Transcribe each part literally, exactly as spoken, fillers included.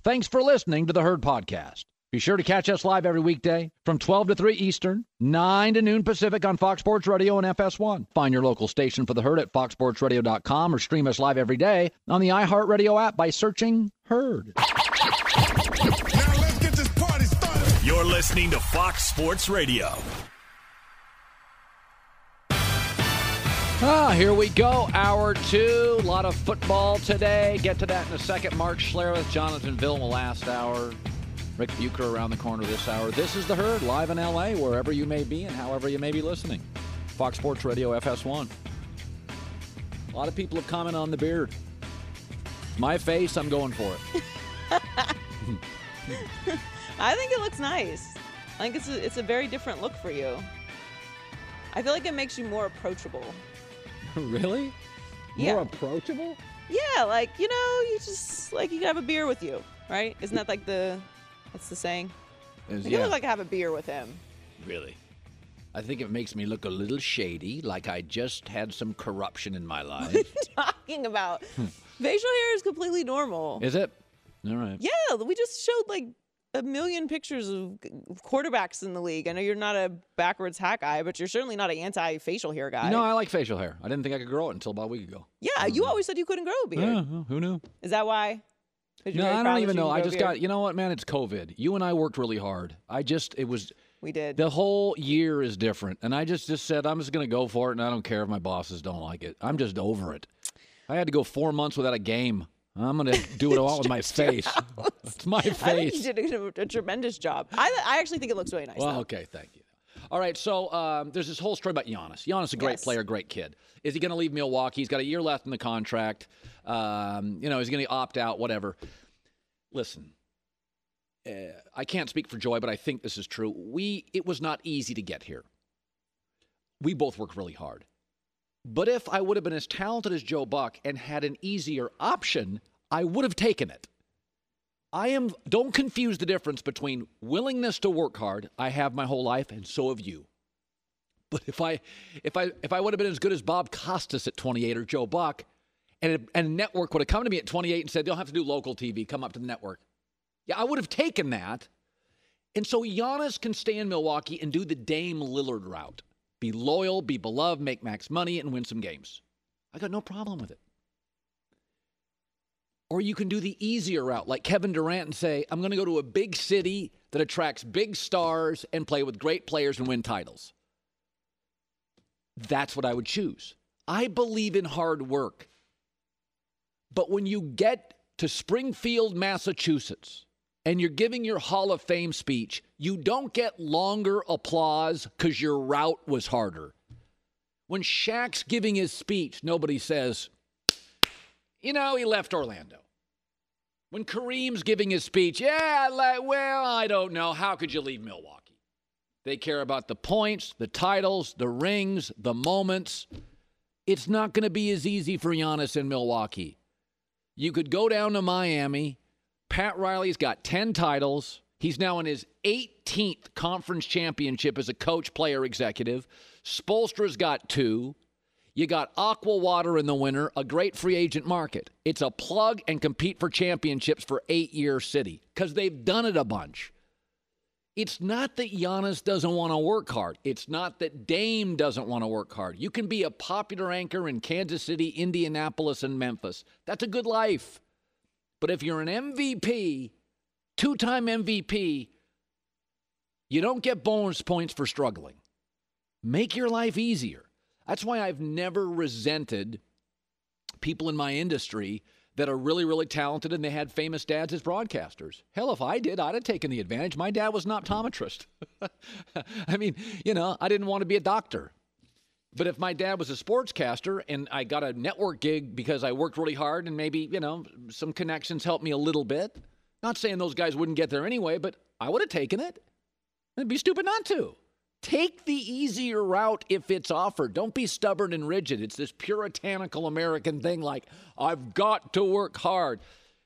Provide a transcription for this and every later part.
Thanks for listening to the Herd Podcast. Be sure to catch us live every weekday from twelve to three Eastern, nine to noon Pacific on Fox Sports Radio and F S one. Find your local station for the Herd at fox sports radio dot com or stream us live every day on the iHeartRadio app by searching Herd. Now let's get this party started. You're listening to Fox Sports Radio. Ah, here we go. Hour two. A lot of football today. Get to that in a second. Mark Schler with Jonathan Vilma last hour. Rick Bucher around the corner this hour. This is The Herd, live in L A, wherever you may be and however you may be listening. Fox Sports Radio, F S one. A lot of people have commented on the beard. My face, I'm going for it. I think it looks nice. I think it's a, it's a very different look for you. I feel like it makes you more approachable. Really? More Yeah. approachable? Yeah, like, you know, you just, like, you can have a beer with you, right? Isn't that like the, what's the saying? Is- You yeah. look like I have a beer with him. Really? I think it makes me look a little shady, like I just had some corruption in my life. Talking about facial hair is completely normal. Is it? All right. Yeah, we just showed like a million pictures of quarterbacks in the league. I know you're not a backwards hat guy, but you're certainly not an anti-facial hair guy. No, I like facial hair. I didn't think I could grow it until about a week ago. Yeah, you always said you couldn't grow a beard. Yeah, well, who knew? Is that why? 'Cause you're No, very I proud don't that even you know. can I grow a just beard? got, you know what, man? It's COVID. You and I worked really hard. I just, it was, We did. the whole year is different. And I just, just said, I'm just going to go for it, and I don't care if my bosses don't like it. I'm just over it. I had to go four months without a game. I'm going to do it all with my face. It's my I think face. you did a, a tremendous job. I, I actually think it looks really nice. Well, though. okay, thank you. All right, so um, there's this whole story about Giannis. Giannis is a great Yes. player, great kid. Is he going to leave Milwaukee? He's got a year left in the contract. Um, you know, he's going to opt out, whatever. Listen, uh, I can't speak for Joy, but I think this is true. We It was not easy to get here. We both worked really hard. But if I would have been as talented as Joe Buck and had an easier option, I would have taken it. I am, don't confuse the difference between willingness to work hard. I have my whole life, and so have you. But if I, if I, if I would have been as good as Bob Costas at twenty-eight or Joe Buck, and a, and a network would have come to me at twenty-eight and said, they'll have to do local T V, come up to the network. Yeah, I would have taken that. And so Giannis can stay in Milwaukee and do the Dame Lillard route. Be loyal, be beloved, make max money, and win some games. I got no problem with it. Or you can do the easier route, like Kevin Durant, and say, I'm going to go to a big city that attracts big stars and play with great players and win titles. That's what I would choose. I believe in hard work. But when you get to Springfield, Massachusetts, and you're giving your Hall of Fame speech, you don't get longer applause because your route was harder. When Shaq's giving his speech, nobody says, you know, he left Orlando. When Kareem's giving his speech, yeah, like, well, I don't know. How could you leave Milwaukee? They care about the points, the titles, the rings, the moments. It's not going to be as easy for Giannis in Milwaukee. You could go down to Miami. Pat Riley's got ten titles. He's now in his eighteenth conference championship as a coach, player, executive. Spoelstra's got two. You got Aqua Water in the winter, a great free agent market. It's a plug and compete for championships for eight-year city because they've done it a bunch. It's not that Giannis doesn't want to work hard. It's not that Dame doesn't want to work hard. You can be a popular anchor in Kansas City, Indianapolis, and Memphis. That's a good life. But if you're an M V P, two-time M V P, you don't get bonus points for struggling. Make your life easier. That's why I've never resented people in my industry that are really, really talented and they had famous dads as broadcasters. Hell, if I did, I'd have taken the advantage. My dad was an optometrist. I mean, you know, I didn't want to be a doctor. But if my dad was a sportscaster and I got a network gig because I worked really hard and maybe, you know, some connections helped me a little bit, not saying those guys wouldn't get there anyway, but I would have taken it. It'd be stupid not to. Take the easier route if it's offered. Don't be stubborn and rigid. It's this puritanical American thing like, I've got to work hard.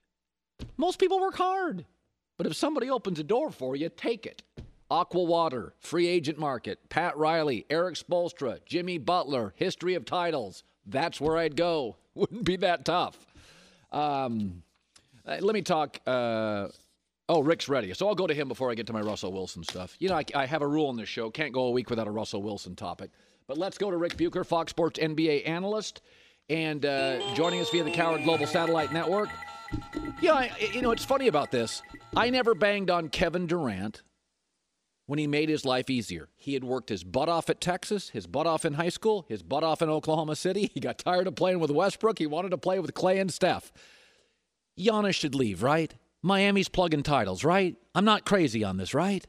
Most people work hard. But if somebody opens a door for you, take it. Aqua Water, free agent market, Pat Riley, Eric Spoelstra, Jimmy Butler, history of titles. That's where I'd go. Wouldn't be that tough. Um, Uh, let me talk. Uh, oh, Rick's ready. So I'll go to him before I get to my Russell Wilson stuff. You know, I, I have a rule on this show. Can't go a week without a Russell Wilson topic. But let's go to Rick Bucher, Fox Sports N B A analyst, and uh, joining us via the Coward Global Satellite Network. Yeah, I, you know, it's funny about this. I never banged on Kevin Durant when he made his life easier. He had worked his butt off at Texas, his butt off in high school, his butt off in Oklahoma City. He got tired of playing with Westbrook. He wanted to play with Clay and Steph. Giannis should leave, right? Miami's plugging titles, right? I'm not crazy on this, right?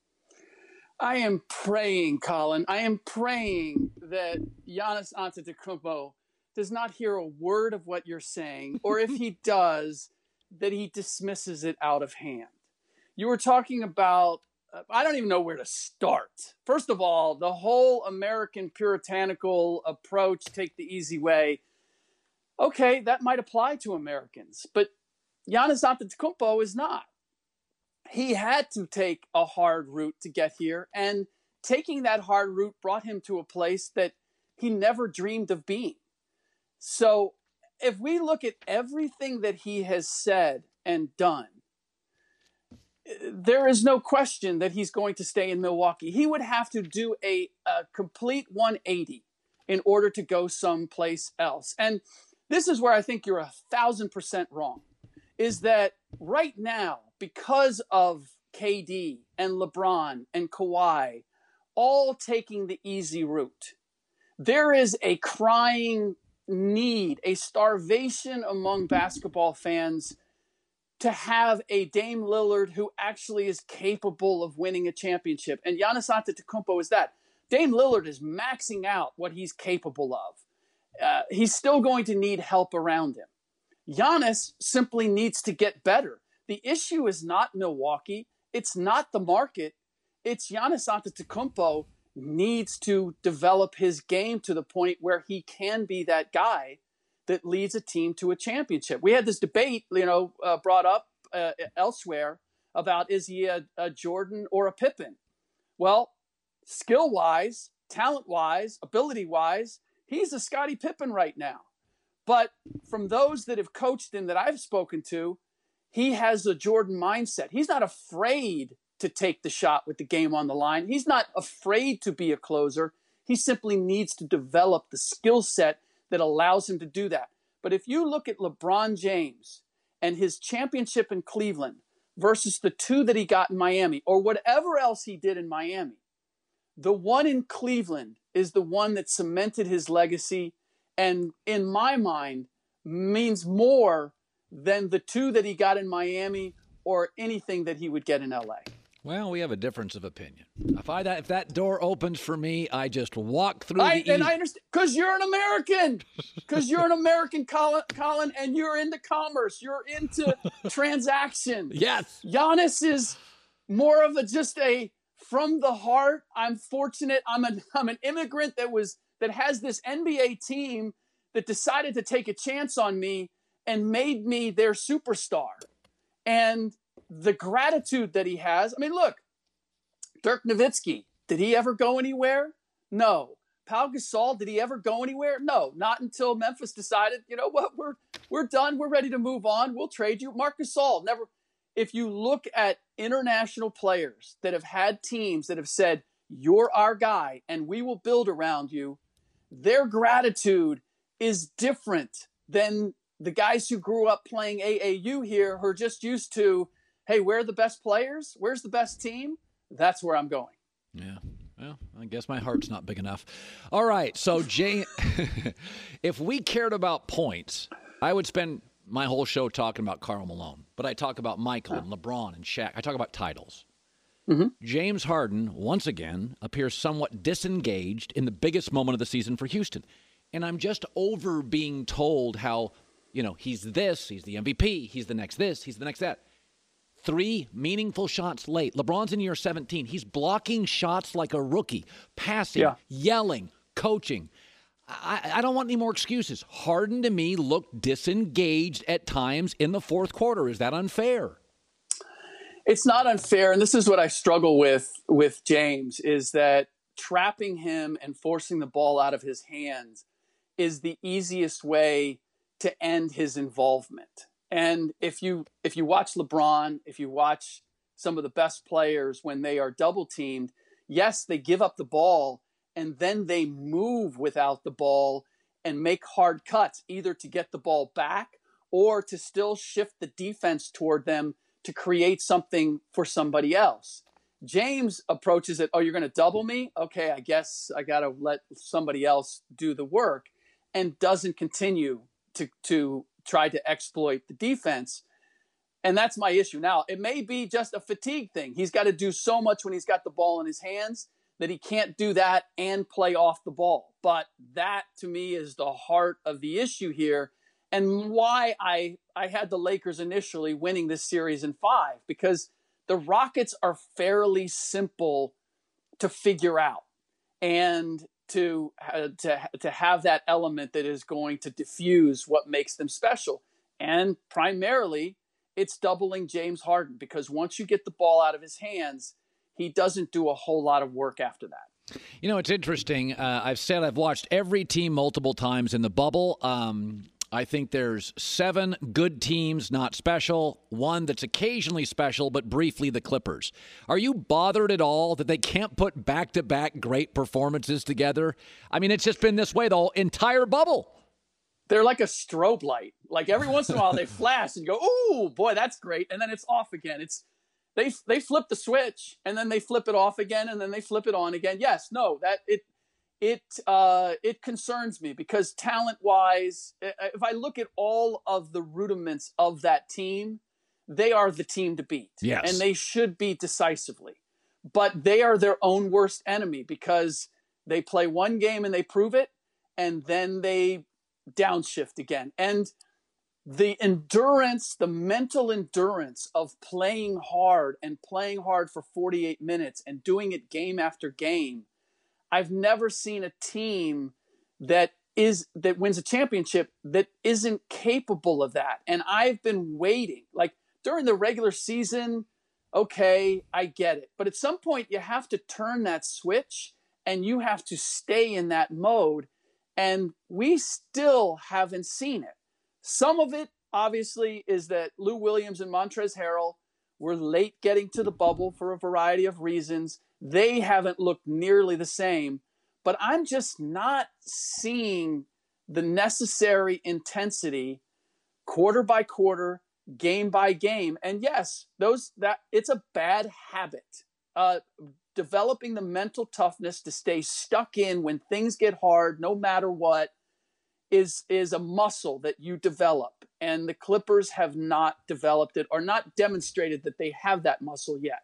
I am praying, Colin. I am praying that Giannis Antetokounmpo does not hear a word of what you're saying, or if he does, that he dismisses it out of hand. You were talking about, uh, I don't even know where to start. First of all, the whole American puritanical approach, take the easy way. Okay, that might apply to Americans, but Giannis Antetokounmpo is not. He had to take a hard route to get here, and taking that hard route brought him to a place that he never dreamed of being. So if we look at everything that he has said and done, there is no question that he's going to stay in Milwaukee. He would have to do a, a complete one eighty in order to go someplace else. And this is where I think you're a thousand percent wrong, is that right now, because of K D and LeBron and Kawhi all taking the easy route, there is a crying need, a starvation among basketball fans to have a Dame Lillard who actually is capable of winning a championship. And Giannis Antetokounmpo is that. Dame Lillard is maxing out what he's capable of. Uh, he's still going to need help around him. Giannis simply needs to get better. The issue is not Milwaukee. It's not the market. It's Giannis Antetokounmpo needs to develop his game to the point where he can be that guy that leads a team to a championship. We had this debate, you know, uh, brought up uh, elsewhere about is he a, a Jordan or a Pippen? Well, skill-wise, talent-wise, ability-wise, he's a Scottie Pippen right now. But from those that have coached him that I've spoken to, he has a Jordan mindset. He's not afraid to take the shot with the game on the line. He's not afraid to be a closer. He simply needs to develop the skill set that allows him to do that. But if you look at LeBron James and his championship in Cleveland versus the two that he got in Miami, or whatever else he did in Miami, the one in Cleveland is the one that cemented his legacy and, in my mind, means more than the two that he got in Miami or anything that he would get in L A. Well, we have a difference of opinion. If I that if that door opens for me, I just walk through I, the and easy. I understand, because you're an American. Because you're an American, Colin, Colin, and you're into commerce. You're into transaction. Yes. Giannis is more of a just a from the heart. I'm fortunate. I'm an I'm an immigrant that was that has this N B A team that decided to take a chance on me and made me their superstar. And the gratitude that he has. I mean, look, Dirk Nowitzki, did he ever go anywhere? No. Pau Gasol, did he ever go anywhere? No, not until Memphis decided, you know what, we're we're done. We're ready to move on. We'll trade you. Marc Gasol, never. If you look at international players that have had teams that have said, you're our guy and we will build around you, their gratitude is different than the guys who grew up playing A A U here who are just used to, hey, where are the best players? Where's the best team? That's where I'm going. Yeah. Well, I guess my heart's not big enough. All right. So, Jay, if we cared about points, I would spend my whole show talking about Karl Malone. But I talk about Michael and LeBron and Shaq. I talk about titles. Mm-hmm. James Harden, once again, appears somewhat disengaged in the biggest moment of the season for Houston. And I'm just over being told how, you know, he's this, he's the M V P, he's the next this, he's the next that. Three meaningful shots late. LeBron's in year seventeen. He's blocking shots like a rookie, passing, yeah. yelling, coaching. I, I don't want any more excuses. Harden, to me, looked disengaged at times in the fourth quarter. Is that unfair? It's not unfair, and this is what I struggle with with James, is that trapping him and forcing the ball out of his hands is the easiest way to end his involvement. And if you if you watch LeBron, if you watch some of the best players when they are double teamed, yes, they give up the ball and then they move without the ball and make hard cuts, either to get the ball back or to still shift the defense toward them to create something for somebody else. James approaches it, oh, you're going to double me? Okay, I guess I got to let somebody else do the work, and doesn't continue to, to try to exploit the defense. And that's my issue. Now, it may be just a fatigue thing. He's got to do so much when he's got the ball in his hands that he can't do that and play off the ball. But that, to me, is the heart of the issue here, and why I, I had the Lakers initially winning this series in five, because the Rockets are fairly simple to figure out and to, uh, to, to have that element that is going to diffuse what makes them special. And primarily, it's doubling James Harden, because once you get the ball out of his hands, he doesn't do a whole lot of work after that. You know, it's interesting. Uh, I've said I've watched every team multiple times in the bubble. Um, I think there's seven good teams, not special. One that's occasionally special, but briefly the Clippers. Are you bothered at all that they can't put back-to-back great performances together? I mean, it's just been this way the whole entire bubble. They're like a strobe light. Like every once in a while they flash and you go, ooh, boy, that's great. And then it's off again. It's they they flip the switch and then they flip it off again and then they flip it on again. Yes, no, that it it uh, it concerns me, because talent-wise, if I look at all of the rudiments of that team, they are the team to beat. Yes. And they should beat decisively. But they are their own worst enemy, because they play one game and they prove it, and then they downshift again. And the endurance, the mental endurance of playing hard and playing hard for forty-eight minutes and doing it game after game. I've never seen a team that is that wins a championship that isn't capable of that. And I've been waiting. Like during the regular season, okay, I get it. But at some point you have to turn that switch and you have to stay in that mode. And we still haven't seen it. Some of it, obviously, is that Lou Williams and Montrezl Harrell were late getting to the bubble for a variety of reasons. They haven't looked nearly the same. But I'm just not seeing the necessary intensity quarter by quarter, game by game. And yes, those that it's a bad habit. Uh, developing the mental toughness to stay stuck in when things get hard, no matter what, is is a muscle that you develop. And the Clippers have not developed it or not demonstrated that they have that muscle yet.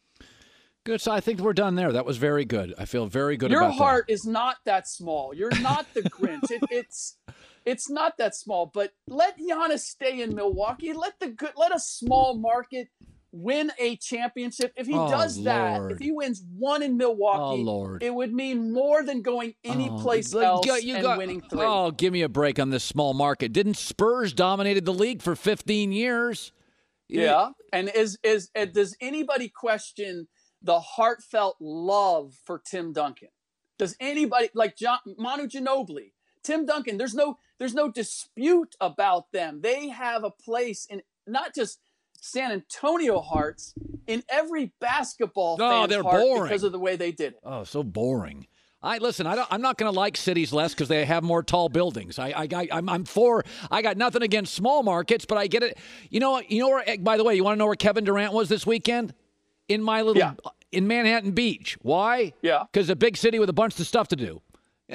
Good. So I think we're done there. That was very good. I feel very good Your about that. Your heart is not that small. You're not the Grinch. it, it's it's not that small. But let Giannis stay in Milwaukee. Let the good, let a small market win a championship. If he oh, does that, Lord. if he wins one in Milwaukee, oh, Lord. it would mean more than going any oh, place you else got, you and got, winning three. Oh, give me a break on this small market. Didn't Spurs dominated the league for fifteen years? Yeah. And is is uh, does anybody question the heartfelt love for Tim Duncan? Does anybody like John, Manu Ginobili, Tim Duncan? There's no there's no dispute about them. They have a place in not just San Antonio hearts, in every basketball oh, fan's they're heart boring. because of the way they did it. Oh, so boring. I listen. I don't, I'm not going to like cities less because they have more tall buildings. I, I, I I'm, I'm for. I got nothing against small markets, but I get it. You know, you know where. By the way, you want to know where Kevin Durant was this weekend? In my little, yeah. in Manhattan Beach. Why? Yeah, because a big city with a bunch of stuff to do.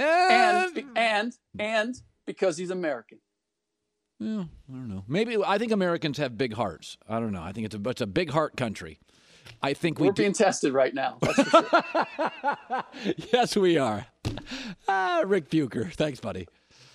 And and and because he's American. Yeah, I don't know. Maybe I think Americans have big hearts. I don't know. I think it's a it's a big heart country. I think we we're being do. tested right now. That's for sure. Yes, we are. Ah, Rick Bucher. Thanks, buddy.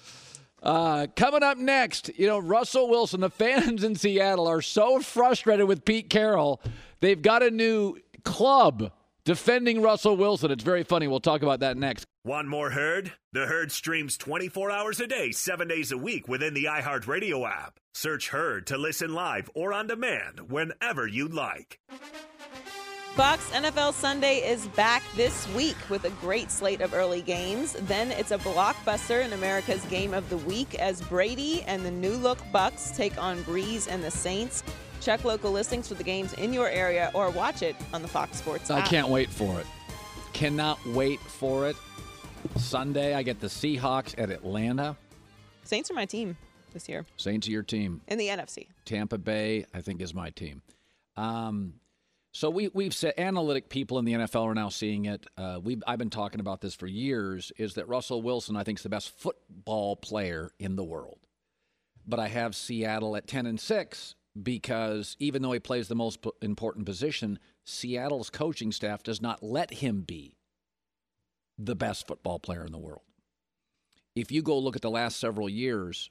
Uh, coming up next, you know, Russell Wilson, the fans in Seattle are so frustrated with Pete Carroll. They've got a new club defending Russell Wilson. It's very funny. We'll talk about that next. Want more Herd? The Herd streams twenty-four hours a day, seven days a week within the iHeartRadio app. Search Herd to listen live or on demand whenever you like. Fox N F L Sunday is back this week with a great slate of early games. Then it's a blockbuster in America's Game of the Week as Brady and the new-look Bucks take on Breeze and the Saints. Check local listings for the games in your area or watch it on the Fox Sports app. I can't wait for it. Cannot wait for it. Sunday, I get the Seahawks at Atlanta. Saints are my team this year. Saints are your team. In the N F C. Tampa Bay, I think, is my team. Um, so we, we've said analytic people in the N F L are now seeing it. Uh, we've, I've been talking about this for years, is that Russell Wilson, I think, is the best football player in the world. But I have Seattle at ten and six because even though he plays the most important position, Seattle's coaching staff does not let him be the best football player in the world. If you go look at the last several years,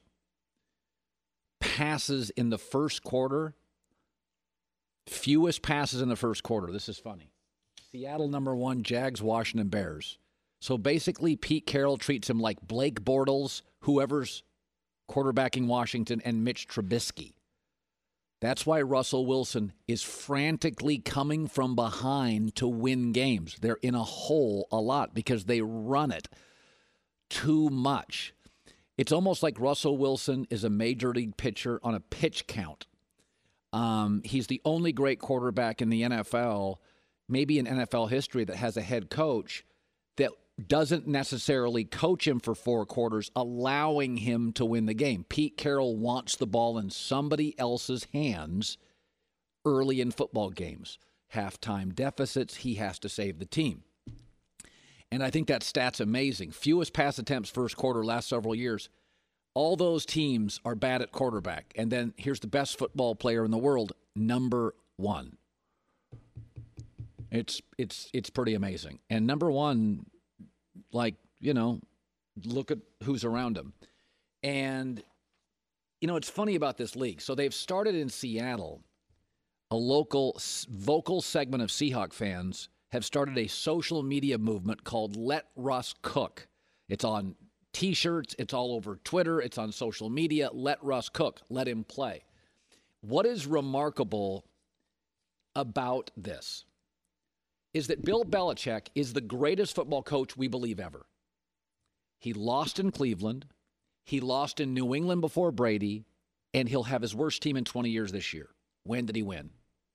passes in the first quarter, fewest passes in the first quarter. This is funny. Seattle number one, Jags, Washington, Bears. So basically, Pete Carroll treats him like Blake Bortles, whoever's quarterbacking Washington, and Mitch Trubisky. That's why Russell Wilson is frantically coming from behind to win games. They're in a hole a lot because they run it too much. It's almost like Russell Wilson is a major league pitcher on a pitch count. Um, he's the only great quarterback in the N F L, maybe in N F L history, that has a head coach that doesn't necessarily coach him for four quarters, allowing him to win the game. Pete Carroll wants the ball in somebody else's hands early in football games. Halftime deficits, he has to save the team. And I think that stat's amazing. Fewest pass attempts first quarter last several years. All those teams are bad at quarterback. And then here's the best football player in the world, number one. It's it's it's pretty amazing. And number one, like, you know, look at who's around him. And, you know, it's funny about this league. So they've started in Seattle. A local vocal segment of Seahawk fans have started a social media movement called Let Russ Cook. It's on T-shirts. It's all over Twitter. It's on social media. Let Russ cook. Let him play. What is remarkable about this is that Bill Belichick is the greatest football coach we believe ever. He lost in Cleveland. He lost in New England before Brady, and he'll have his worst team in twenty years this year. When did he win?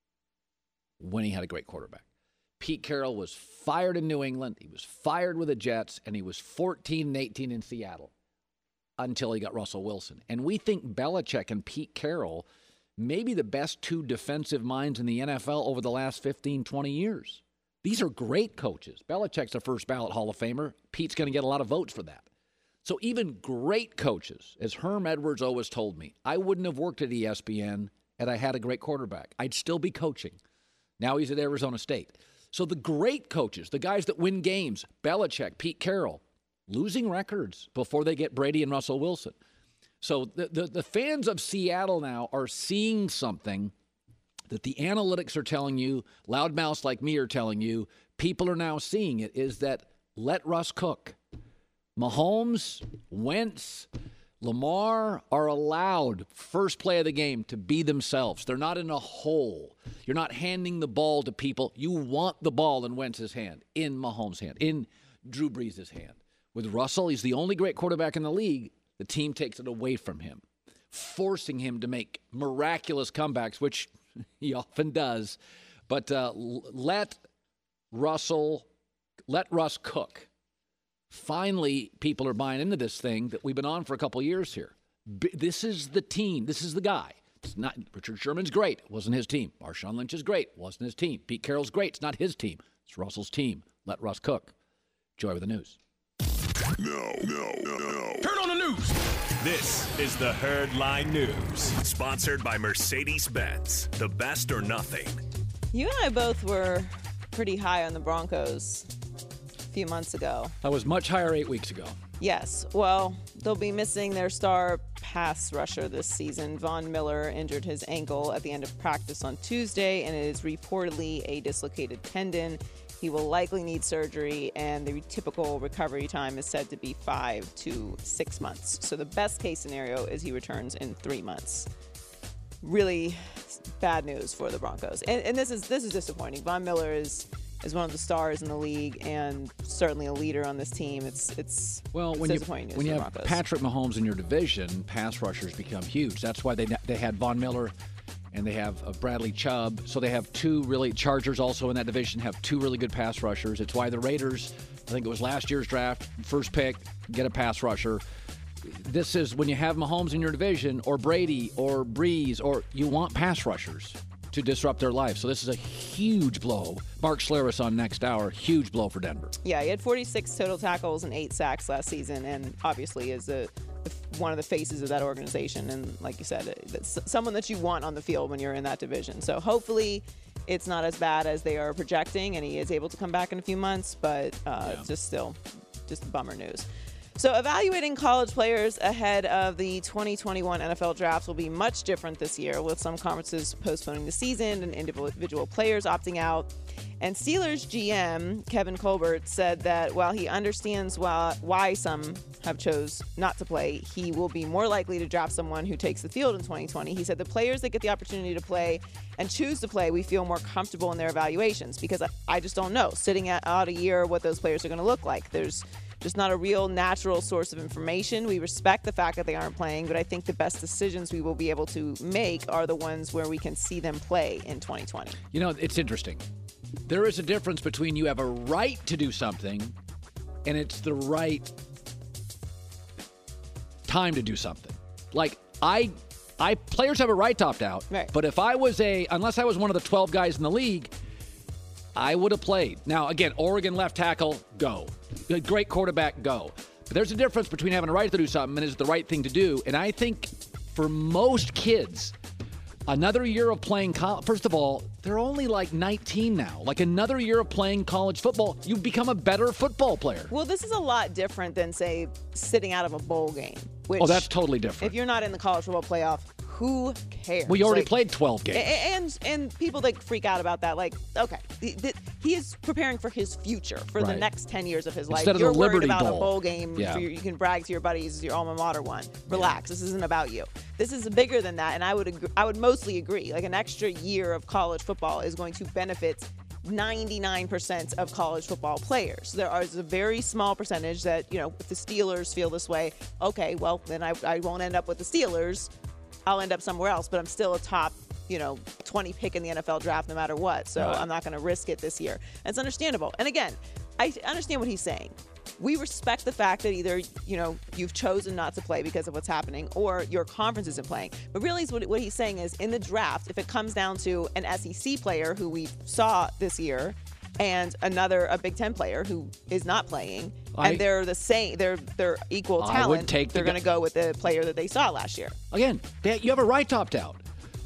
When he had a great quarterback. Pete Carroll was fired in New England. He was fired with the Jets, and he was fourteen and eighteen in Seattle until he got Russell Wilson. And we think Belichick and Pete Carroll may be the best two defensive minds in the N F L over the last fifteen, twenty years. These are great coaches. Belichick's a first ballot Hall of Famer. Pete's going to get a lot of votes for that. So even great coaches, as Herm Edwards always told me, I wouldn't have worked at E S P N had I had a great quarterback. I'd still be coaching. Now he's at Arizona State. So the great coaches, the guys that win games, Belichick, Pete Carroll, losing records before they get Brady and Russell Wilson. So the, the, the fans of Seattle now are seeing something that the analytics are telling you, loudmouths like me are telling you, people are now seeing it, is that let Russ cook. Mahomes, Wentz, Lamar are allowed, first play of the game, to be themselves. They're not in a hole. You're not handing the ball to people. You want the ball in Wentz's hand, in Mahomes' hand, in Drew Brees' hand. With Russell, he's the only great quarterback in the league. The team takes it away from him, forcing him to make miraculous comebacks, which he often does. But uh, let Russell, let Russ cook. Finally, people are buying into this thing that we've been on for a couple of years here. B- this is the team. This is the guy. It's not Richard Sherman's great. It wasn't his team. Marshawn Lynch is great. It wasn't his team. Pete Carroll's great. It's not his team. It's Russell's team. Let Russ cook. Enjoy with the news. No, no, no, no. Turn on the news. This is the Herd Line News, sponsored by Mercedes-Benz. The best or nothing. You and I both were pretty high on the Broncos a few months ago. I was much higher eight weeks ago. Yes. Well, they'll be missing their star pass rusher this season. Von Miller injured his ankle at the end of practice on Tuesday, and it is reportedly a dislocated tendon. He will likely need surgery, and the typical recovery time is said to be five to six months. So the best case scenario is he returns in three months. really bad news for the Broncos. And, and this is this is disappointing. Von Miller is is one of the stars in the league and certainly a leader on this team. It's it's well it's when you disappointing news when you for have the Broncos. Patrick Mahomes in your division, pass rushers become huge. That's why they they had Von Miller. And they have uh, Bradley Chubb. So they have two really, Chargers also in that division have two really good pass rushers. It's why the Raiders, I think it was last year's draft, first pick, get a pass rusher. This is when you have Mahomes in your division or Brady or Breeze, or you want pass rushers to disrupt their life. So this is a huge blow. Mark Schlereth on Next Hour, huge blow for Denver. Yeah, he had forty-six total tackles and eight sacks last season, and obviously is a, one of the faces of that organization. And like you said, it's someone that you want on the field when you're in that division. So hopefully it's not as bad as they are projecting, and he is able to come back in a few months, but uh, Yeah. just still, just bummer news. So evaluating college players ahead of the twenty twenty-one N F L draft will be much different this year, with some conferences postponing the season and individual players opting out. And Steelers G M Kevin Colbert said that while he understands why, why some have chose not to play, he will be more likely to draft someone who takes the field in twenty twenty. He said the players that get the opportunity to play and choose to play, we feel more comfortable in their evaluations, because I, I just don't know, sitting at, out a year, what those players are going to look like. There's just not a real natural source of information. We respect the fact that they aren't playing, but I think the best decisions we will be able to make are the ones where we can see them play in twenty twenty. You know, it's interesting. There is a difference between you have a right to do something and it's the right time to do something. Like, I, I players have a right to opt out, Right. but if I was a, unless I was one of the twelve guys in the league, I would have played. Now, again, Oregon left tackle, go. Great quarterback, go. But there's a difference between having a right to do something and is it the right thing to do. And I think for most kids, another year of playing college, first of all, they're only like nineteen now. Like another year of playing college football, you become a better football player. Well, this is a lot different than, say, sitting out of a bowl game. Which, Oh, that's totally different. if you're not in the college football playoff, who cares? Well, you already Like, played twelve games. A- And and people like freak out about that. Like, okay, th- th- he is preparing for his future for the Right. next ten years of his life. Instead of You're the worried Liberty about Bowl. a bowl game. Yeah. For your, you can brag to your buddies your alma mater won. Relax. This isn't about you. This is bigger than that. And I would agree, I would mostly agree. Like an extra year of college football is going to benefit ninety-nine percent of college football players. There is a very small percentage that, you know, if the Steelers feel this way, okay, well, then I, I won't end up with the Steelers. I'll end up somewhere else, but I'm still a top, you know, twenty pick in the N F L draft no matter what. So Right. I'm not going to risk it this year. And it's understandable. And again, I understand what he's saying. We respect the fact that either, you know, you've chosen not to play because of what's happening or your conference isn't playing. But really what, what he's saying is in the draft, if it comes down to an S E C player who we saw this year and another a Big Ten player who is not playing, I- and they're the same, they're they're equal I would talent, take the they're gu- going to go with the player that they saw last year. Again, they, you have a right to opt out.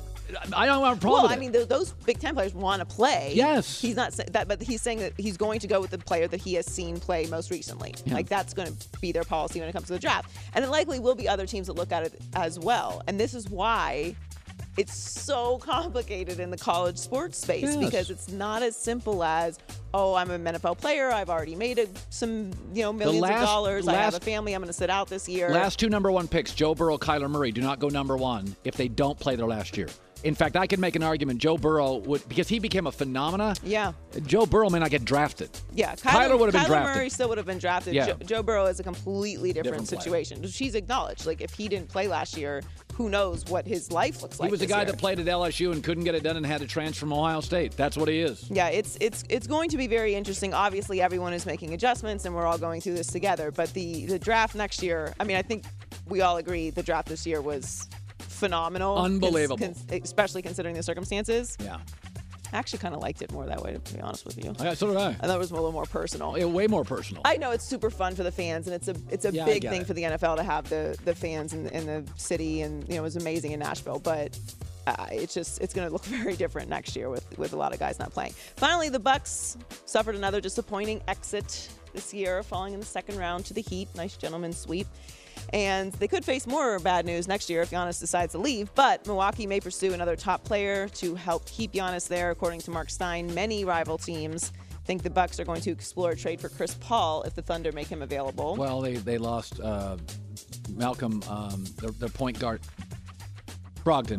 I don't have a problem Well, with I it. mean, th- those Big Ten players want to play. Yes. He's not sa- that, but he's saying that he's going to go with the player that he has seen play most recently. Yeah. Like that's going to be their policy when it comes to the draft, and it likely will be other teams that look at it as well. And this is why it's so complicated in the college sports space Yes. because it's not as simple as, oh, I'm an N F L player. I've already made a, some, you know, millions last- of dollars. I have a last- family. I'm going to sit out this year. Last two number one picks, Joe Burrow, Kyler Murray, do not go number one if they don't play their last year. In fact, I can make an argument Joe Burrow would, because he became a phenomena. Yeah. Joe Burrow may not get drafted. Yeah, Kyler would have been Kyler drafted. Murray still would have been drafted. Yeah. Joe, Joe Burrow is a completely different, Different player. situation. She's acknowledged. Like if he didn't play last year, who knows what his life looks like. He was a this guy year. that played at L S U and couldn't get it done and had to transfer from Ohio State. That's what he is. Yeah, it's it's it's going to be very interesting. Obviously, everyone is making adjustments, and we're all going through this together. But the the draft next year, I mean, I think we all agree the draft this year was phenomenal, Unbelievable. cons- cons- especially considering the circumstances. Yeah. I actually kind of liked it more that way, to be honest with you. I- So did I. I thought it was a little more personal. Yeah, way more personal. I know it's super fun for the fans, and it's a it's a Yeah, I big get thing it. for the N F L to have the the fans in, in the city, and you know it was amazing in Nashville. But uh, it's just it's going to look very different next year with with a lot of guys not playing. Finally, the Bucks suffered another disappointing exit this year, falling in the second round to the Heat. Nice gentleman's sweep. And they could face more bad news next year if Giannis decides to leave. But Milwaukee may pursue another top player to help keep Giannis there. According to Mark Stein, many rival teams think the Bucks are going to explore a trade for Chris Paul if the Thunder make him available. Well, they, they lost uh, Malcolm, um, their, their point guard, Brogdon,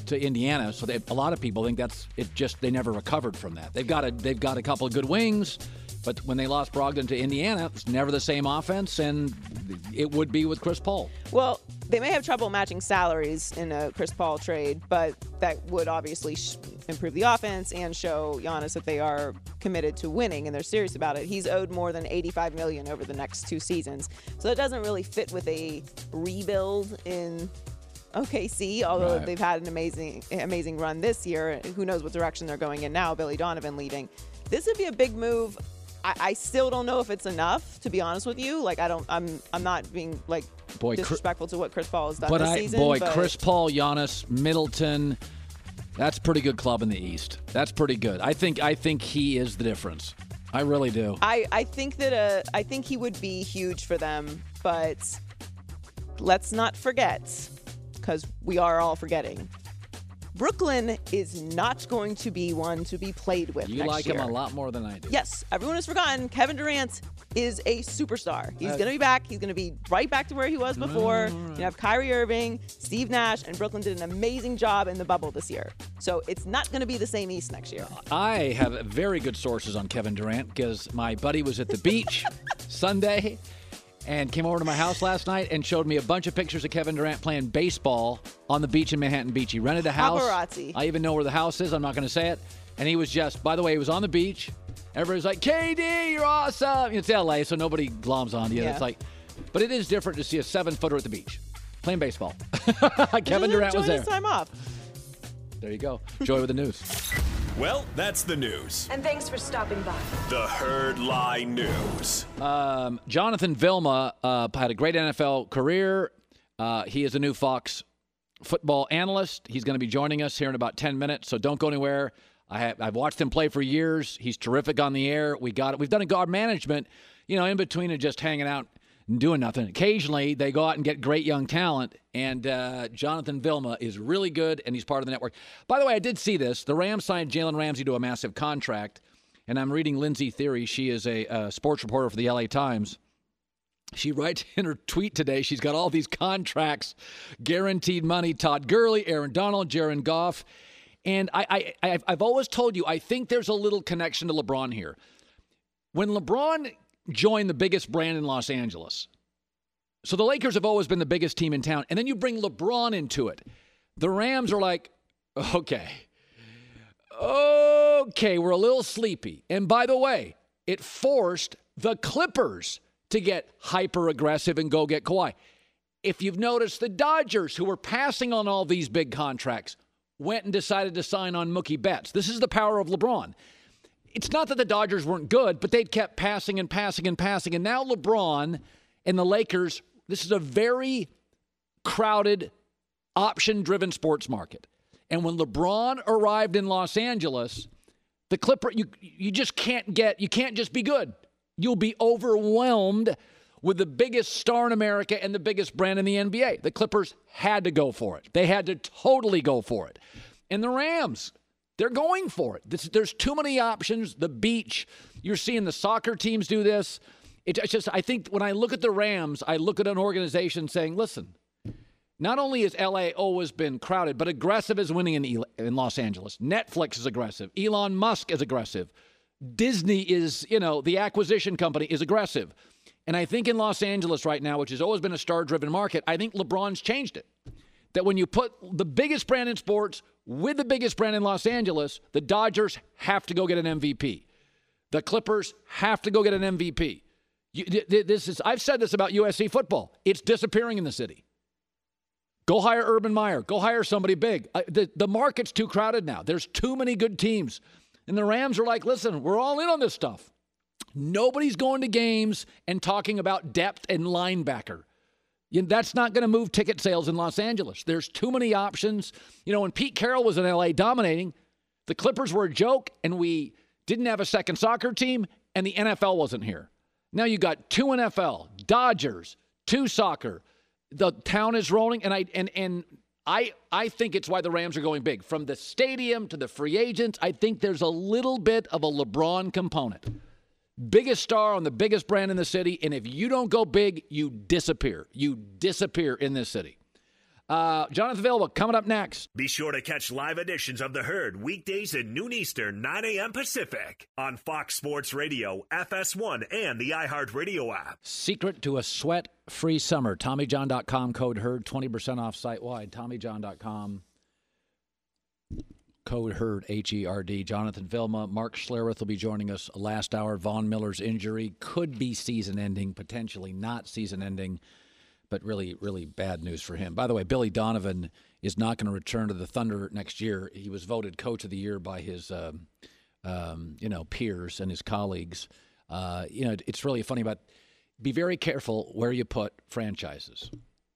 to Indiana, so they, a lot of people think that's it. Just they never recovered from that. They've got a they've got a couple of good wings, but when they lost Brogdon to Indiana, it's never the same offense, and it would be with Chris Paul. Well, they may have trouble matching salaries in a Chris Paul trade, but that would obviously sh- improve the offense and show Giannis that they are committed to winning and they're serious about it. He's owed more than eighty-five million dollars over the next two seasons, so that doesn't really fit with a rebuild in O K C, although right. they've had an amazing amazing run this year. Who knows what direction they're going in now, Billy Donovan leaving. This would be a big move. I, I still don't know if it's enough, to be honest with you. Like, I don't, I'm I'm not being, like, boy, disrespectful to what Chris Paul has done but this I, season. Boy, but Chris Paul, Giannis, Middleton, that's a pretty good club in the East. That's pretty good. I think I think he is the difference. I really do. I, I think that uh, I think he would be huge for them, but let's not forget, because we are all forgetting, Brooklyn is not going to be one to be played with You next like year. him a lot more than I do. Yes, everyone has forgotten Kevin Durant is a superstar. He's Uh, going to be back. He's going to be right back to where he was before. You have Kyrie Irving, Steve Nash, and Brooklyn did an amazing job in the bubble this year. So it's not going to be the same East next year. I have very good sources on Kevin Durant because my buddy was at the beach Sunday and came over to my house last night and showed me a bunch of pictures of Kevin Durant playing baseball on the beach in Manhattan Beach. He rented a house. Paparazzi. I even know where the house is. I'm not going to say it. And he was just, by the way, he was on the beach. Everybody's like, K D, you're awesome. It's L A, so nobody gloms on you. Yeah. It's like, but it is different to see a seven-footer at the beach playing baseball. Kevin Just Durant was enjoy there. his time off. There you go. Joy with the news. Well, that's the news. And thanks for stopping by. The Herd Lie News. Um, Jonathan Vilma uh, had a great N F L career. Uh, he is a new Fox football analyst. He's going to be joining us here in about ten minutes, so don't go anywhere. I have, I've watched him play for years. He's terrific on the air. We got it. We've done a guard management, you know, in between and just hanging out and doing nothing. Occasionally, they go out and get great young talent, and uh, Jonathan Vilma is really good, and he's part of the network. By the way, I did see this. The Rams signed Jalen Ramsey to a massive contract, and I'm reading Lindsay Theory. She is a, a sports reporter for the L A Times. She writes in her tweet today, she's got all these contracts, guaranteed money, Todd Gurley, Aaron Donald, Jared Goff. And I, I, I've always told you, I think there's a little connection to LeBron here. When LeBron joined the biggest brand in Los Angeles, so the Lakers have always been the biggest team in town, and then you bring LeBron into it. The Rams are like, okay, okay, we're a little sleepy. And by the way, it forced the Clippers to get hyper-aggressive and go get Kawhi. If you've noticed, the Dodgers, who were passing on all these big contracts, went and decided to sign on Mookie Betts. This is the power of LeBron. It's not that the Dodgers weren't good, but they'd kept passing and passing and passing. And now LeBron and the Lakers, this is a very crowded, option-driven sports market. And when LeBron arrived in Los Angeles, the Clipper, you you just can't get, you can't just be good. You'll be overwhelmed with the biggest star in America and the biggest brand in the N B A. The Clippers had to go for it. They had to totally go for it. And the Rams, they're going for it. This, there's too many options. The beach, you're seeing the soccer teams do this. It, it's just, I think when I look at the Rams, I look at an organization saying, listen, not only has L A always been crowded, but aggressive is winning in, in Los Angeles. Netflix is aggressive. Elon Musk is aggressive. Disney is, you know, the acquisition company is aggressive. And I think in Los Angeles right now, which has always been a star-driven market, I think LeBron's changed it. That when you put the biggest brand in sports with the biggest brand in Los Angeles, the Dodgers have to go get an M V P. The Clippers have to go get an M V P. You, this is, I've said this about U S C football. It's disappearing in the city. Go hire Urban Meyer. Go hire somebody big. I, the, the market's too crowded now. There's too many good teams. And the Rams are like, listen, we're all in on this stuff. Nobody's going to games and talking about depth and linebacker. You know, that's not going to move ticket sales in Los Angeles. There's too many options. You know, when Pete Carroll was in L A dominating, the Clippers were a joke, and we didn't have a second soccer team, and the N F L wasn't here. Now you got two N F L, Dodgers, two soccer. The town is rolling, and I and and I I think it's why the Rams are going big. From the stadium to the free agents, I think there's a little bit of a LeBron component. Biggest star on the biggest brand in the city, and if you don't go big, you disappear. You disappear in this city. Uh, Jonathan Vilma coming up next. Be sure to catch live editions of The Herd weekdays at noon Eastern, nine a.m. Pacific on Fox Sports Radio, F S one, and the iHeartRadio app. Secret to a sweat-free summer. Tommy John dot com, code HERD, twenty percent off site-wide. Tommy John dot com, code HERD, H E R D. Jonathan Vilma, Mark Schlereth will be joining us last hour. Von Miller's injury could be season-ending, potentially not season-ending, but really, really bad news for him. By the way, Billy Donovan is not going to return to the Thunder next year. He was voted Coach of the Year by his, um, um, you know, peers and his colleagues. Uh, you know, it's really funny about. Be very careful where you put franchises.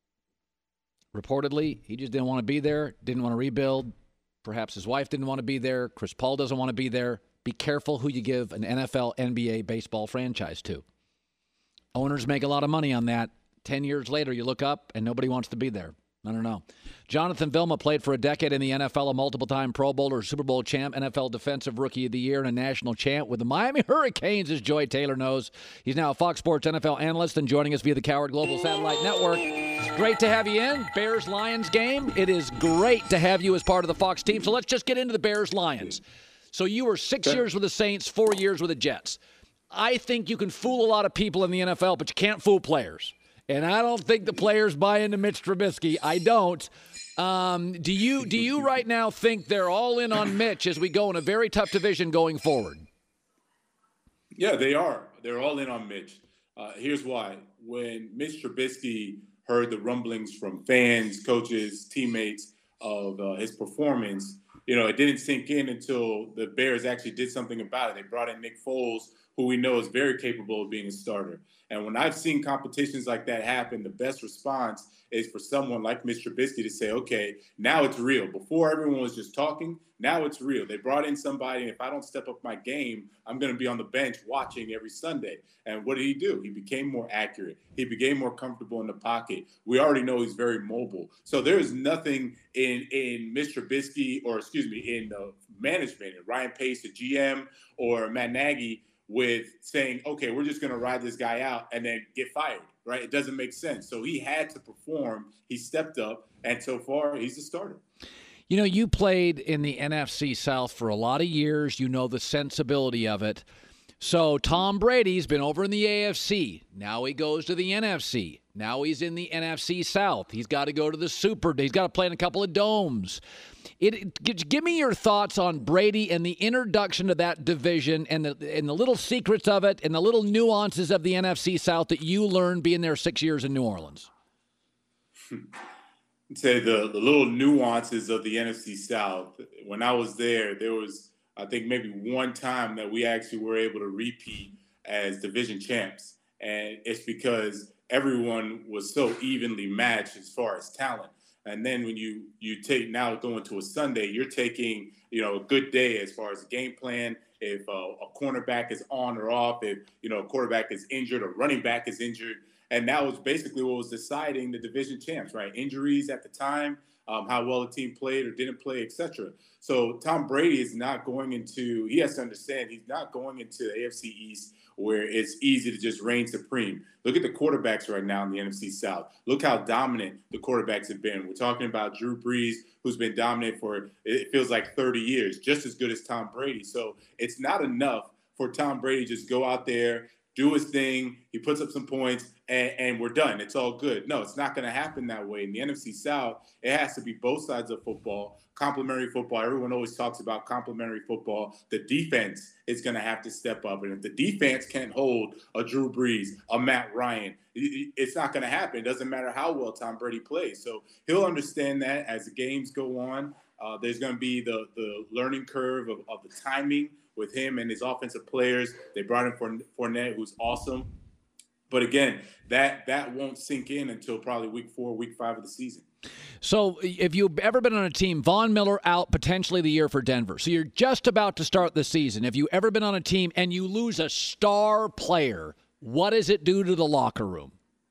Reportedly, he just didn't want to be there. Didn't want to rebuild. Perhaps his wife didn't want to be there. Chris Paul doesn't want to be there. Be careful who you give an N F L, N B A, baseball franchise to. Owners make a lot of money on that. Ten years later, you look up and nobody wants to be there. I don't know. Jonathan Vilma played for a decade in the N F L, a multiple-time Pro Bowler, Super Bowl champ, N F L Defensive Rookie of the Year, and a national champ with the Miami Hurricanes, as Joy Taylor knows. He's now a Fox Sports N F L analyst and joining us via the Coward Global Satellite Network. It's great to have you in. Bears-Lions game. It is great to have you as part of the Fox team. So let's just get into the Bears-Lions. So you were six years with the Saints, four years with the Jets. I think you can fool a lot of people in the N F L, but you can't fool players. And I don't think the players buy into Mitch Trubisky. I don't. Um, do you do you right now think they're all in on Mitch as we go in a very tough division going forward? Yeah, they are. They're all in on Mitch. Uh, here's why. When Mitch Trubisky heard the rumblings from fans, coaches, teammates of uh, his performance, you know, it didn't sink in until the Bears actually did something about it. They brought in Nick Foles, who we know is very capable of being a starter. And when I've seen competitions like that happen, the best response is for someone like Mitch Trubisky to say, okay, now it's real. Before everyone was just talking, now it's real. They brought in somebody, and if I don't step up my game, I'm going to be on the bench watching every Sunday. And what did he do? He became more accurate. He became more comfortable in the pocket. We already know he's very mobile. So there is nothing in, in Mitch Trubisky, or excuse me, in the management, in Ryan Pace, the G M, or Matt Nagy, with saying, okay, we're just going to ride this guy out and then get fired, right? It doesn't make sense. So he had to perform. He stepped up, and so far, he's a starter. You know, you played in the N F C South for a lot of years. You know the sensibility of it. So Tom Brady's been over in the A F C. Now he goes to the N F C. Now he's in the N F C South. He's got to go to the Super. He's got to play in a couple of domes. It, it, give me your thoughts on Brady and the introduction to that division and the and the little secrets of it and the little nuances of the N F C South that you learned being there six years in New Orleans. I'd say the, the little nuances of the N F C South. When I was there, there was, I think, maybe one time that we actually were able to repeat as division champs. And it's because everyone was so evenly matched as far as talent. And then when you you take now going to a Sunday, you're taking, you know, a good day as far as the game plan. If uh, a cornerback is on or off, if, you know, a quarterback is injured or running back is injured. And that was basically what was deciding the division champs, right? Injuries at the time, um, how well the team played or didn't play, et cetera. So Tom Brady is not going into, he has to understand he's not going into the A F C East where it's easy to just reign supreme. Look at the quarterbacks right now in the N F C South. Look how dominant the quarterbacks have been. We're talking about Drew Brees, who's been dominant for, it feels like thirty years, just as good as Tom Brady. So it's not enough for Tom Brady to just go out there, do his thing, he puts up some points, and, and we're done. It's all good. No, it's not going to happen that way. In the N F C South, it has to be both sides of football, complementary football. Everyone always talks about complementary football. The defense is going to have to step up. And if the defense can't hold a Drew Brees, a Matt Ryan, it's not going to happen. It doesn't matter how well Tom Brady plays. So he'll understand that as the games go on. Uh, there's going to be the, the learning curve of, of the timing with him and his offensive players. They brought in Fournette, who's awesome. But again, that that won't sink in until probably week four, week five of the season. So if you've ever been on a team, Von Miller out potentially the year for Denver. So you're just about to start the season. Have you ever been on a team and you lose a star player, what does it do to the locker room?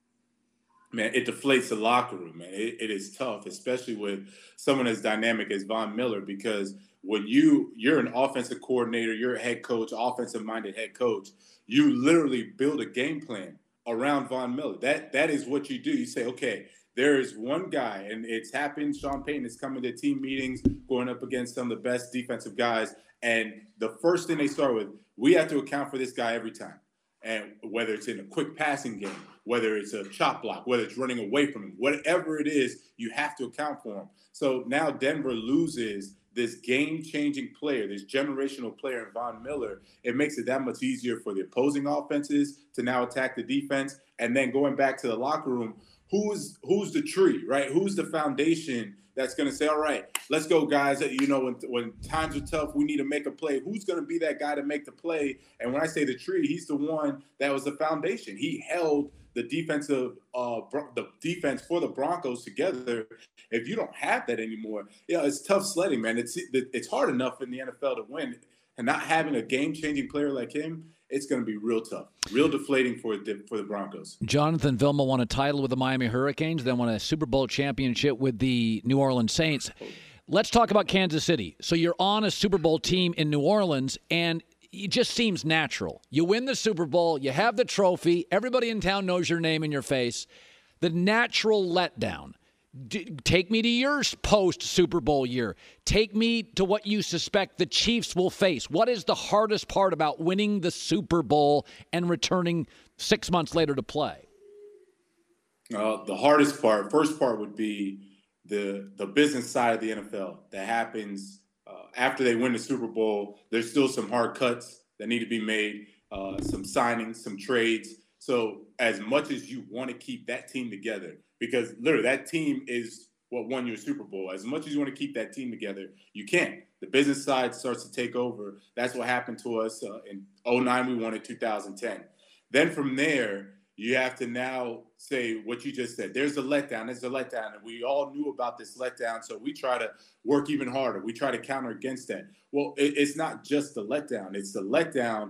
Man, it deflates the locker room, man. It, it is tough, especially with someone as dynamic as Von Miller, because when you, you're an offensive coordinator, you're a head coach, offensive-minded head coach, you literally build a game plan around Von Miller. That That is what you do. You say, okay, there is one guy, and it's happened. Sean Payton is coming to team meetings, going up against some of the best defensive guys. And the first thing they start with, we have to account for this guy every time. And whether it's in a quick passing game, whether it's a chop block, whether it's running away from him, whatever it is, you have to account for him. So now Denver loses this game-changing player, this generational player in Von Miller. It makes it that much easier for the opposing offenses to now attack the defense. And then going back to the locker room, who's who's the tree, right? Who's the foundation that's going to say, all right, let's go, guys. You know, when when times are tough, we need to make a play. Who's going to be that guy to make the play? And when I say the tree, he's the one that was the foundation. He held the defensive, uh, the defense for the Broncos together. If you don't have that anymore, yeah, it's tough sledding, man. It's it's hard enough in the N F L to win, and not having a game-changing player like him, it's going to be real tough, real deflating for for the Broncos. Jonathan Vilma won a title with the Miami Hurricanes, then won a Super Bowl championship with the New Orleans Saints. Let's talk about Kansas City. So you're on a Super Bowl team in New Orleans, and it just seems natural. You win the Super Bowl, you have the trophy, everybody in town knows your name and your face. The natural letdown. D- take me to your post-Super Bowl year. Take me to what you suspect the Chiefs will face. What is the hardest part about winning the Super Bowl and returning six months later to play? Uh, the hardest part, first part would be the the business side of the N F L that happens uh, after they win the Super Bowl. There's still some hard cuts that need to be made, uh, some signings, some trades. So as much as you want to keep that team together, because literally that team is what won your Super Bowl. As much as you want to keep that team together, you can't. The business side starts to take over. That's what happened to us uh, in oh nine. We won in two thousand ten. Then from there, you have to now say what you just said. There's a letdown. There's a letdown. And we all knew about this letdown, so we try to work even harder. We try to counter against that. Well, it, it's not just the letdown. It's the letdown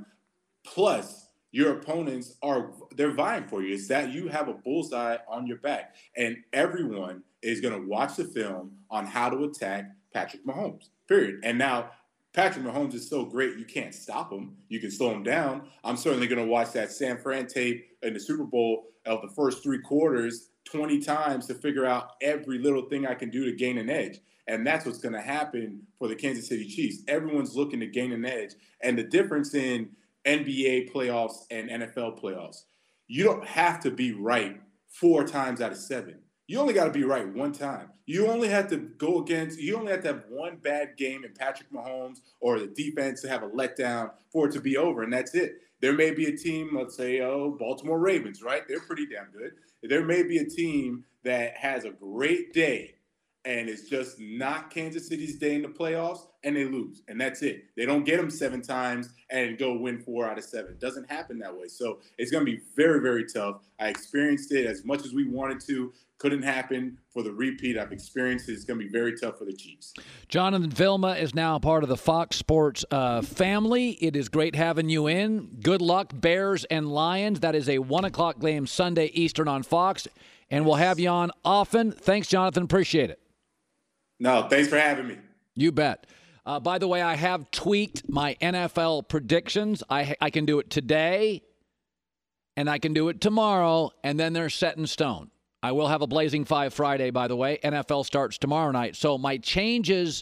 plus your opponents are they're vying for you. It's that you have a bullseye on your back, and everyone is going to watch the film on how to attack Patrick Mahomes, period. And now Patrick Mahomes is so great, you can't stop him. You can slow him down. I'm certainly going to watch that San Fran tape in the Super Bowl of the first three quarters twenty times to figure out every little thing I can do to gain an edge. And that's what's going to happen for the Kansas City Chiefs. Everyone's looking to gain an edge. And the difference in N B A playoffs and N F L playoffs, you don't have to be right four times out of seven. You only got to be right one time. You only have to go against, you only have to have one bad game in Patrick Mahomes or the defense to have a letdown for it to be over, and that's it. There may be a team, let's say, oh, Baltimore Ravens, right? They're pretty damn good. There may be a team that has a great day and it's just not Kansas City's day in the playoffs, and they lose. And that's it. They don't get them seven times and go win four out of seven. It doesn't happen that way. So it's going to be very, very tough. I experienced it as much as we wanted to. Couldn't happen for the repeat. I've experienced it. It's going to be very tough for the Chiefs. Jonathan Vilma is now part of the Fox Sports uh, family. It is great having you in. Good luck, Bears and Lions. That is a one o'clock game Sunday Eastern on Fox. And we'll have you on often. Thanks, Jonathan. Appreciate it. No, thanks for having me. You bet. Uh, by the way, I have tweaked my N F L predictions. I I can do it today, and I can do it tomorrow, and then they're set in stone. I will have a Blazing Five Friday, by the way. N F L starts tomorrow night. So my changes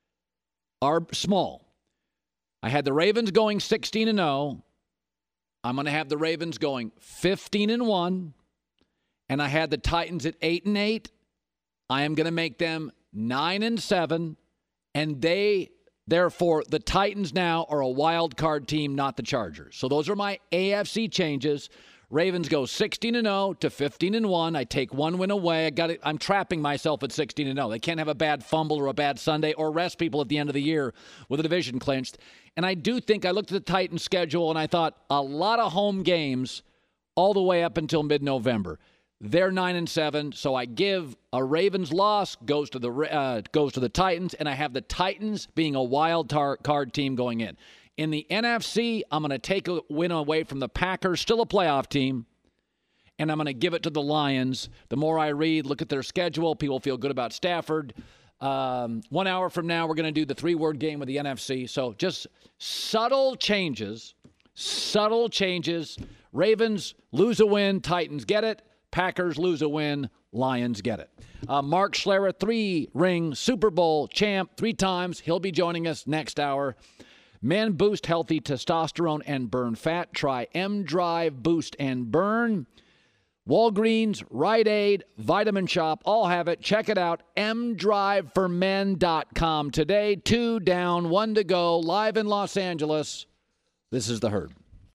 are small. I had the Ravens going sixteen and oh. I'm going to have the Ravens going fifteen and one. And I had the Titans at eight and eight. I am going to make them nine and seven. And they, therefore, the Titans now are a wild card team, not the Chargers. So those are my A F C changes. Ravens go sixteen and oh to fifteen and one. I take one win away. I got it. I'm trapping myself at sixteen and oh. They can't have a bad fumble or a bad Sunday or rest people at the end of the year with a division clinched. And I do think I looked at the Titans schedule and I thought a lot of home games all the way up until mid-November. They're nine and seven, so I give a Ravens loss goes to the uh, goes to the Titans, and I have the Titans being a wild tar- card team going in. In the N F C, I'm going to take a win away from the Packers, still a playoff team, and I'm going to give it to the Lions. The more I read, look at their schedule, people feel good about Stafford. Um, one hour from now, we're going to do the three-word game with the N F C. So just subtle changes, subtle changes. Ravens lose a win, Titans get it. Packers lose a win. Lions get it. Uh, Mark Schlereth, three-ring Super Bowl champ three times. He'll be joining us next hour. Men boost healthy testosterone and burn fat. Try M-Drive Boost and Burn. Walgreens, Rite Aid, Vitamin Shop, all have it. Check it out, m drive for men dot com. Today, two down, one to go, live in Los Angeles. This is The Herd.